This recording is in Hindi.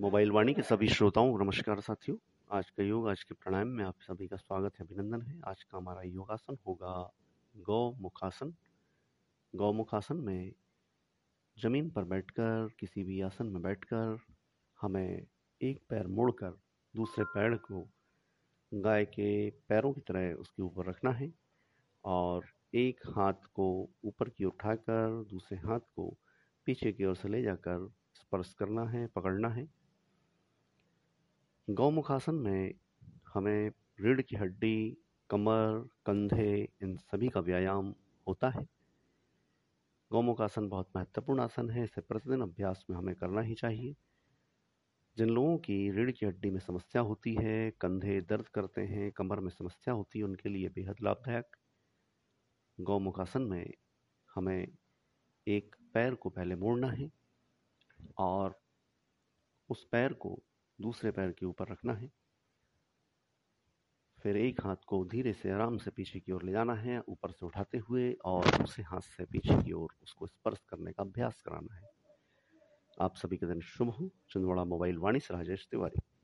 मोबाइल वाणी के सभी श्रोताओं को नमस्कार साथियों। आज का योग, आज के प्राणायाम में आप सभी का स्वागत है, अभिनंदन है। आज का हमारा योगासन होगा गौमुखासन। गौमुखासन में जमीन पर बैठकर, किसी भी आसन में बैठकर हमें एक पैर मोड़कर दूसरे पैर को गाय के पैरों की तरह उसके ऊपर रखना है और एक हाथ को ऊपर की ओर उठाकर दूसरे हाथ को पीछे की ओर से ले जाकर स्पर्श करना है, पकड़ना है। गौमुखासन में हमें रीढ़ की हड्डी, कमर, कंधे, इन सभी का व्यायाम होता है। गौमुखासन बहुत महत्वपूर्ण आसन है। इसे प्रतिदिन अभ्यास में हमें करना ही चाहिए। जिन लोगों की रीढ़ की हड्डी में समस्या होती है, कंधे दर्द करते हैं, कमर में समस्या होती है, उनके लिए बेहद लाभदायक। गौमुखासन में हमें एक पैर को पहले मोड़ना है और उस पैर को दूसरे पैर के ऊपर रखना है। फिर एक हाथ को धीरे से आराम से पीछे की ओर ले जाना है, ऊपर से उठाते हुए, और दूसरे हाथ से पीछे की ओर उसको स्पर्श करने का अभ्यास कराना है। आप सभी का दिन शुभ हो। छिंदवाड़ा मोबाइल वाणी से राजेश तिवारी।